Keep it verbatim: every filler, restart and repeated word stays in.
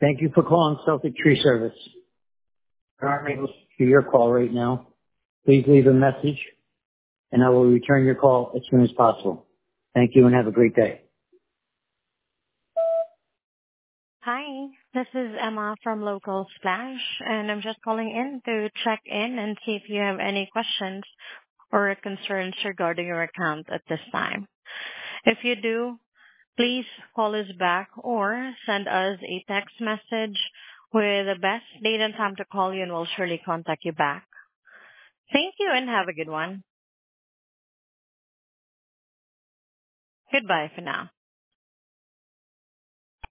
Thank you for calling Celtic Tree Service. I'm able to your call right now. Please leave a message, and I will return your call as soon as possible. Thank you, and have a great day. Hi, this is Emma from Local Splash, and I'm just calling in to check in and see if you have any questions or concerns regarding your account at this time. If you do, please call us back or send us a text message with the best date and time to call you, and we'll surely contact you back. Thank you and have a good one. Goodbye for now.